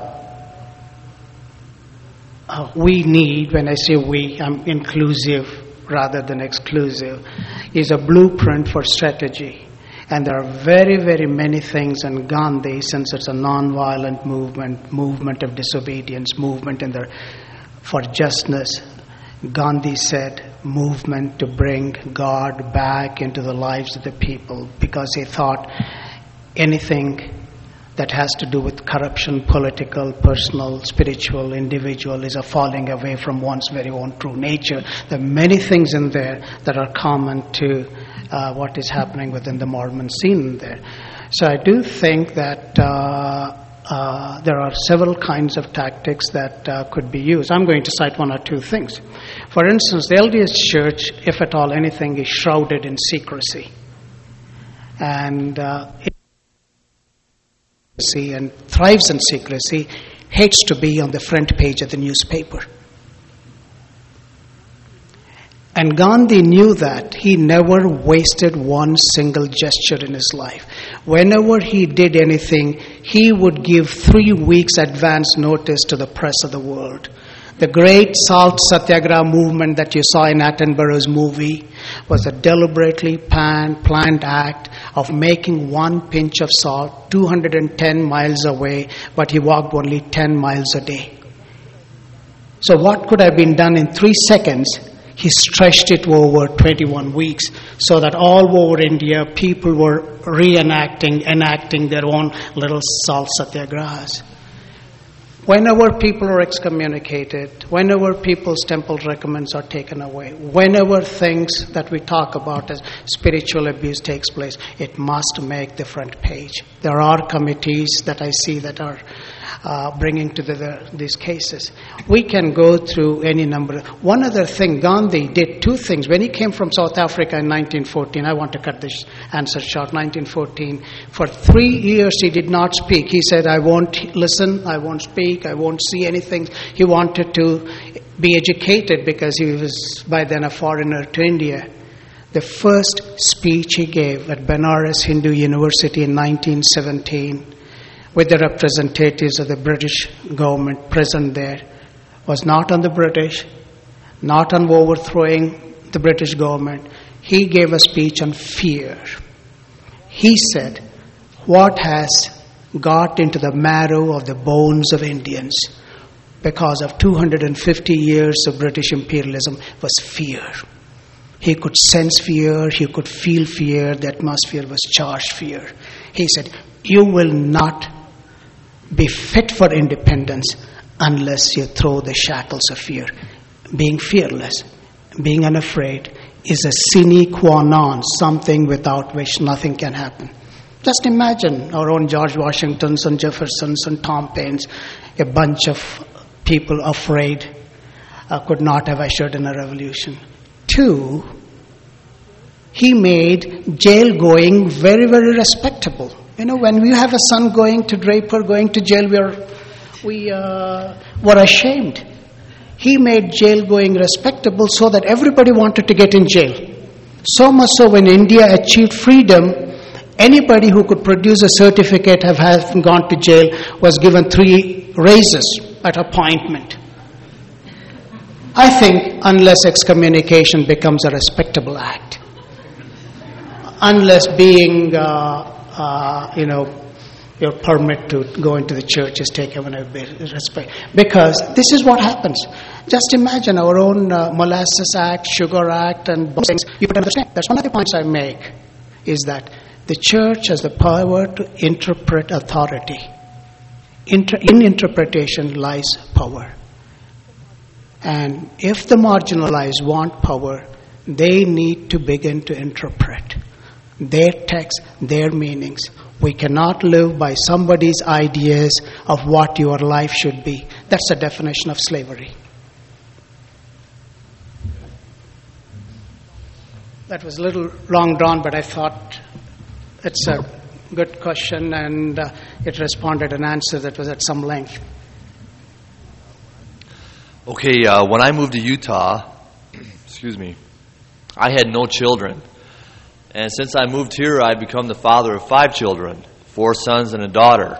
we need, when I say we, I'm inclusive rather than exclusive, is a blueprint for strategy. And there are very, very many things in Gandhi, since it's a non-violent movement of disobedience, movement for justness. Gandhi said, movement to bring God back into the lives of the people, because he thought anything that has to do with corruption, political, personal, spiritual, individual, is a falling away from one's very own true nature. There are many things in there that are common to what is happening within the Mormon scene there. So I do think that there are several kinds of tactics that could be used. I'm going to cite one or two things. For instance, the LDS Church, if at all anything, is shrouded in secrecy. And and thrives in secrecy, hates to be on the front page of the newspaper. And Gandhi knew that. He never wasted one single gesture in his life. Whenever he did anything, he would give 3 weeks advance notice to the press of the world. The great Salt Satyagraha movement that you saw in Attenborough's movie was a deliberately planned act of making one pinch of salt 210 miles away, but he walked only 10 miles a day. So what could have been done in 3 seconds, he stretched it over 21 weeks, so that all over India people were enacting their own little Salt Satyagrahas. Whenever people are excommunicated, whenever people's temple recommends are taken away, whenever things that we talk about as spiritual abuse takes place, it must make the front page. There are committees that I see that are bringing to these cases. We can go through any number. One other thing, Gandhi did 2 things. When he came from South Africa in 1914, I want to cut this answer short, 1914, for 3 years he did not speak. He said, I won't listen, I won't speak, I won't see anything. He wanted to be educated because he was by then a foreigner to India. The first speech he gave at Benares Hindu University in 1917, with the representatives of the British government present there, was not on the British, not on overthrowing the British government. He gave a speech on fear. He said, what has got into the marrow of the bones of Indians because of 250 years of British imperialism was fear. He could sense fear, he could feel fear, the atmosphere was charged fear. He said, you will not be fit for independence unless you throw the shackles of fear. Being fearless, being unafraid is a sine qua non, something without which nothing can happen. Just imagine our own George Washingtons and Jeffersons and Tom Paines, a bunch of people afraid could not have ushered in a revolution. 2, he made jail going very, very respectable. You know, when we have a son going to Draper, going to jail, we were ashamed. He made jail going respectable so that everybody wanted to get in jail. So much so when India achieved freedom, anybody who could produce a certificate of having gone to jail was given 3 raises at appointment. I think unless excommunication becomes a respectable act, unless being your permit to go into the church is taken with respect. Because this is what happens. Just imagine our own Molasses Act, Sugar Act, and things. You could understand. That's one of the points I make, is that the church has the power to interpret authority. In interpretation lies power. And if the marginalized want power, they need to begin to interpret their text, their meanings. We cannot live by somebody's ideas of what your life should be. That's the definition of slavery. That was a little long drawn, but I thought it's a good question, and it responded an answer that was at some length. Okay, when I moved to Utah, I had no children. And since I moved here, I've become the father of 5 children, 4 sons and a daughter.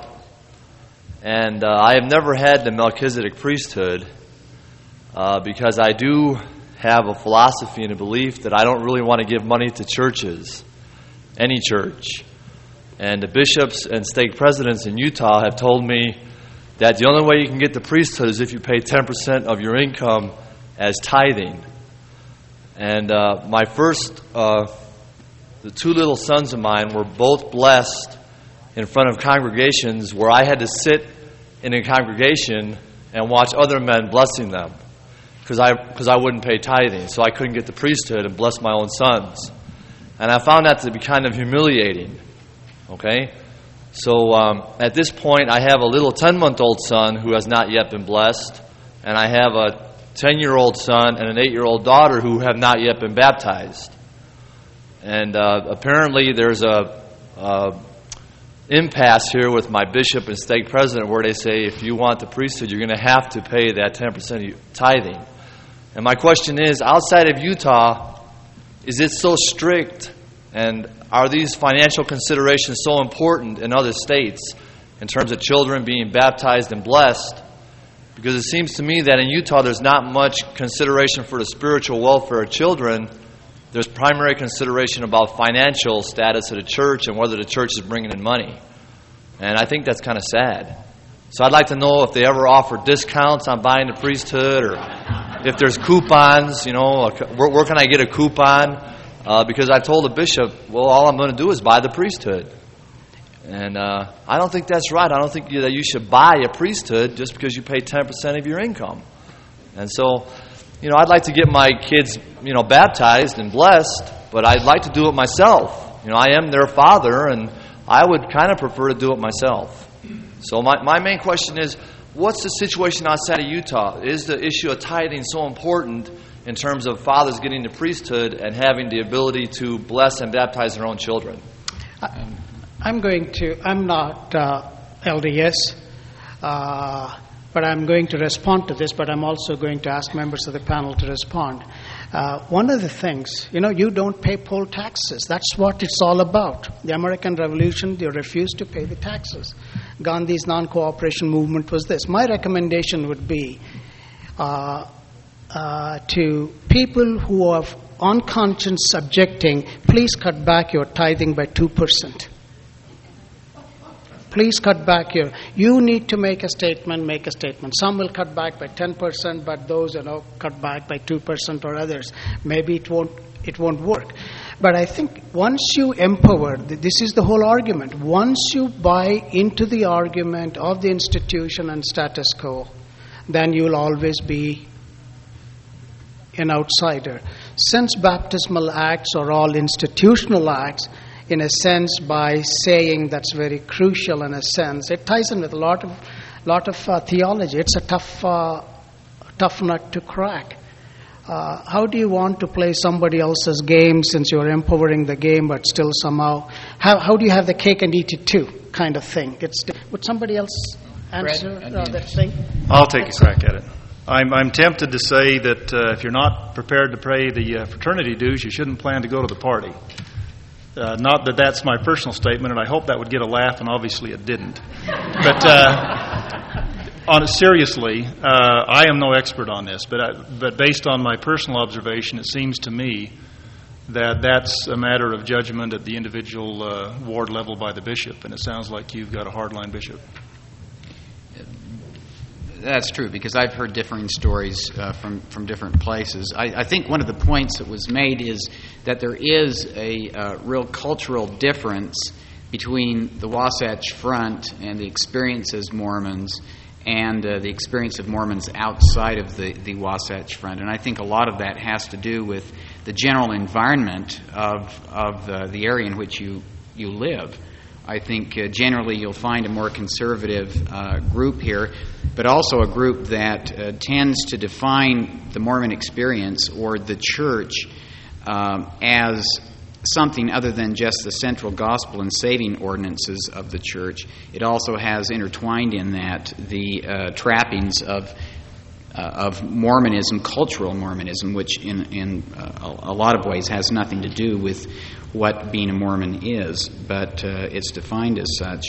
And I have never had the Melchizedek priesthood because I do have a philosophy and a belief that I don't really want to give money to churches, any church. And the bishops and stake presidents in Utah have told me that the only way you can get the priesthood is if you pay 10% of your income as tithing. And the 2 little sons of mine were both blessed in front of congregations where I had to sit in a congregation and watch other men blessing them because I wouldn't pay tithing, so I couldn't get the priesthood and bless my own sons. And I found that to be kind of humiliating. Okay? So at this point, I have a little 10-month-old son who has not yet been blessed, and I have a 10-year-old son and an 8-year-old daughter who have not yet been baptized. And apparently there's a impasse here with my bishop and stake president where they say if you want the priesthood, you're going to have to pay that 10% tithing. And my question is, outside of Utah, is it so strict, and are these financial considerations so important in other states in terms of children being baptized and blessed? Because it seems to me that in Utah there's not much consideration for the spiritual welfare of children. There's primary consideration about financial status of the church and whether the church is bringing in money. And I think that's kind of sad. So I'd like to know if they ever offer discounts on buying the priesthood, or if there's coupons, where can I get a coupon? Because I told the bishop, well, all I'm going to do is buy the priesthood. And I don't think that's right. I don't think that you should buy a priesthood just because you pay 10% of your income. And so, I'd like to get my kids, baptized and blessed, but I'd like to do it myself. I am their father, and I would kind of prefer to do it myself. So my main question is, what's the situation outside of Utah? Is the issue of tithing so important in terms of fathers getting the priesthood and having the ability to bless and baptize their own children? I'm not LDS, but I'm going to respond to this, but I'm also going to ask members of the panel to respond. One of the things, you don't pay poll taxes. That's what it's all about. The American Revolution, they refused to pay the taxes. Gandhi's non-cooperation movement was this. My recommendation would be to people who are on conscience subjecting, please cut back your tithing by 2%. Please cut back you need to make a statement. Some will cut back by 10%, but those, cut back by 2% or others. Maybe it won't work. But I think once you empower, this is the whole argument. Once you buy into the argument of the institution and status quo, then you'll always be an outsider. Since baptismal acts are all institutional acts, in a sense, by saying that's very crucial in a sense, it ties in with a lot of theology. It's a tough nut to crack. How do you want to play somebody else's game since you're empowering the game, but still somehow, how do you have the cake and eat it too, kind of thing? Would somebody else answer that thing? I'll take a crack at it. I'm tempted to say that if you're not prepared to pay the fraternity dues, you shouldn't plan to go to the party. Not that that's my personal statement, and I hope that would get a laugh, and obviously it didn't. But seriously, I am no expert on this, but based on my personal observation, it seems to me that that's a matter of judgment at the individual ward level by the bishop, and it sounds like you've got a hardline bishop. That's true, because I've heard differing stories from different places. I think one of the points that was made is that there is a real cultural difference between the Wasatch Front and the experience as Mormons and the experience of Mormons outside of the Wasatch Front. And I think a lot of that has to do with the general environment of the area in which you live. I think generally you'll find a more conservative group here, but also a group that tends to define the Mormon experience or the church as something other than just the central gospel and saving ordinances of the church. It also has intertwined in that the trappings of Mormonism, cultural Mormonism, which in a lot of ways has nothing to do with what being a Mormon is, but it's defined as such.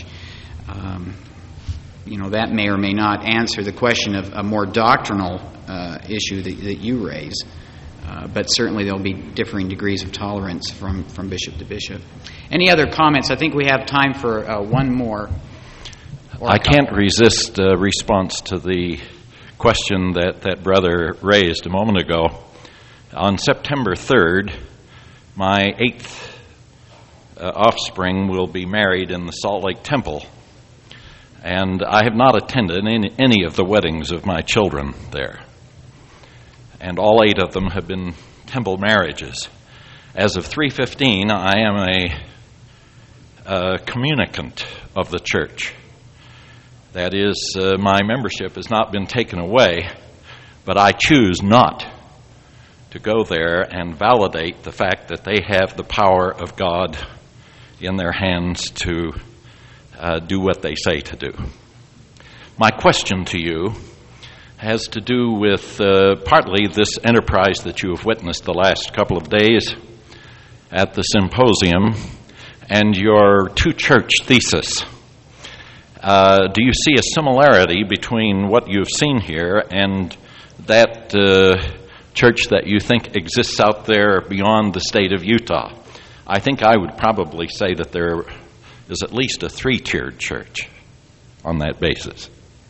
That may or may not answer the question of a more doctrinal issue that you raise. But certainly there will be differing degrees of tolerance from bishop to bishop. Any other comments? I think we have time for one more. I can't resist a response to the question that brother raised a moment ago. On September 3rd, my 8th offspring will be married in the Salt Lake Temple. And I have not attended any of the weddings of my children there. And all 8 of them have been temple marriages. As of 3:15, I am a communicant of the church. That is, my membership has not been taken away, but I choose not to go there and validate the fact that they have the power of God in their hands to do what they say to do. My question to you has to do with partly this enterprise that you have witnessed the last couple of days at the symposium and your two-church thesis. Do you see a similarity between what you've seen here and that church that you think exists out there beyond the state of Utah? I think I would probably say that there is at least a 3-tiered church on that basis.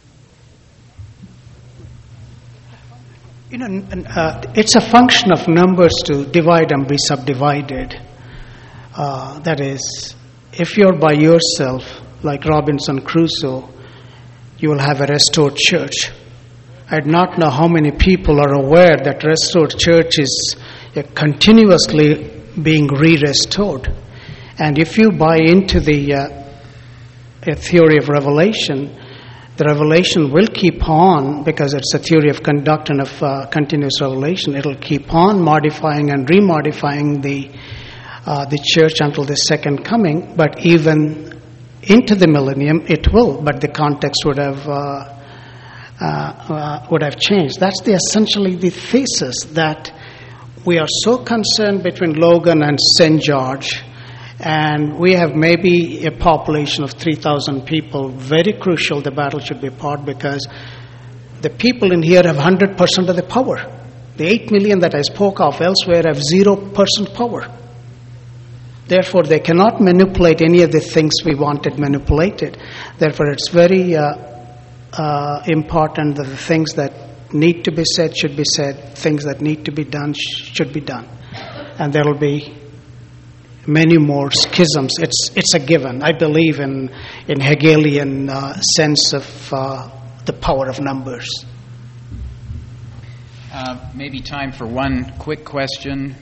It's a function of numbers to divide and be subdivided. That is, if you're by yourself, like Robinson Crusoe, you will have a restored church. I do not know how many people are aware that restored church is continuously being re-restored. And if you buy into the theory of revelation, the revelation will keep on, because it's a theory of doctrine of continuous revelation. It'll keep on modifying and remodifying the church until the second coming. But even into the millennium, it will. But the context would have changed. That's essentially the thesis, that we are so concerned between Logan and St. George. And we have maybe a population of 3,000 people. Very crucial the battle should be fought, because the people in here have 100% of the power. The 8 million that I spoke of elsewhere have 0% power. Therefore, they cannot manipulate any of the things we wanted manipulated. Therefore, it's very important that the things that need to be said should be said. Things that need to be done should be done. And there will be many more schisms. It's a given. I believe in Hegelian sense of the power of numbers. Maybe time for one quick question.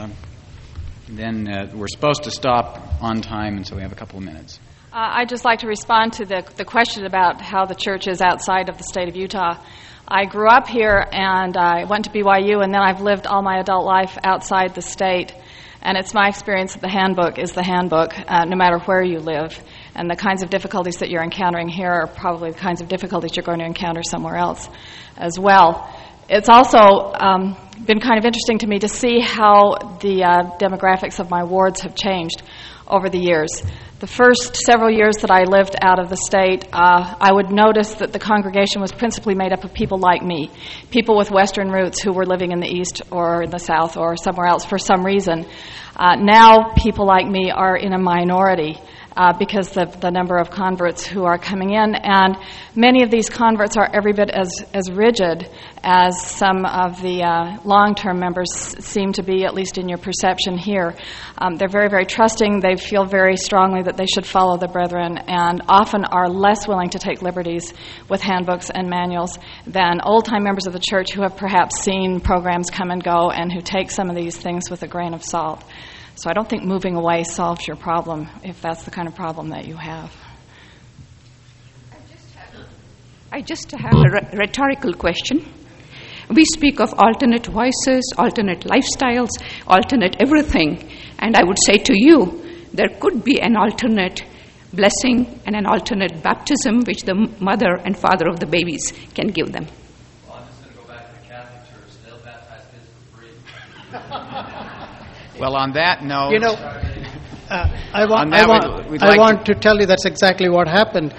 Then we're supposed to stop on time, and so we have a couple of minutes. I'd just like to respond to the question about how the church is outside of the state of Utah. I grew up here, and I went to BYU, and then I've lived all my adult life outside the state. And it's my experience that the handbook is the handbook, no matter where you live. And the kinds of difficulties that you're encountering here are probably the kinds of difficulties you're going to encounter somewhere else as well. It's also been kind of interesting to me to see how the demographics of my wards have changed over the years. The first several years that I lived out of the state, I would notice that the congregation was principally made up of people like me, people with Western roots who were living in the East or in the South or somewhere else for some reason. Now people like me are in a minority because of the number of converts who are coming in. And many of these converts are every bit as rigid as some of the long-term members seem to be, at least in your perception here. They're very, very trusting. They feel very strongly that they should follow the brethren, and often are less willing to take liberties with handbooks and manuals than old-time members of the church who have perhaps seen programs come and go and who take some of these things with a grain of salt. So I don't think moving away solves your problem, if that's the kind of problem that you have. I just have a rhetorical question. We speak of alternate voices, alternate lifestyles, alternate everything. And I would say to you, there could be an alternate blessing and an alternate baptism which the mother and father of the babies can give them. Well, I'm just going to go back to the Catholic Church. They'll baptize kids for free. Well, on that note, You know, I want to tell you that's exactly what happened.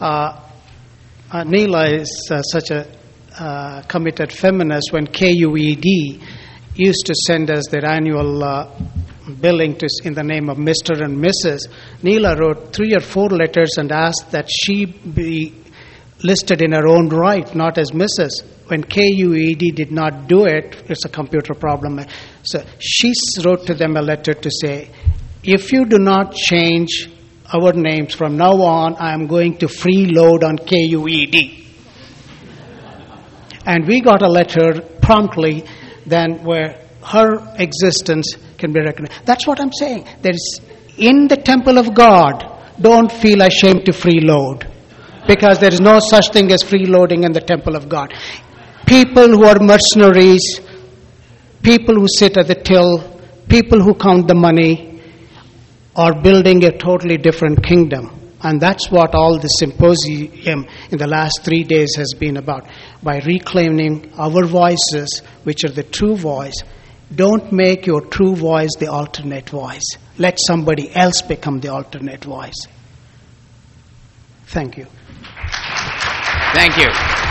Neela is such a committed feminist. When KUED used to send us their annual billing in the name of Mr. and Mrs., Neela wrote 3 or 4 letters and asked that she be listed in her own right, not as Mrs. When KUED did not do it, it's a computer problem. So she wrote to them a letter to say, if you do not change our names from now on, I am going to freeload on KUED. And we got a letter promptly then where her existence can be recognized. That's what I'm saying. There is, in the temple of God, don't feel ashamed to freeload, because there is no such thing as freeloading in the temple of God. People who are mercenaries, people who sit at the till, people who count the money, are building a totally different kingdom. And that's what all the symposium in the last 3 days has been about. By reclaiming our voices, which are the true voice, don't make your true voice the alternate voice. Let somebody else become the alternate voice. Thank you. thank you.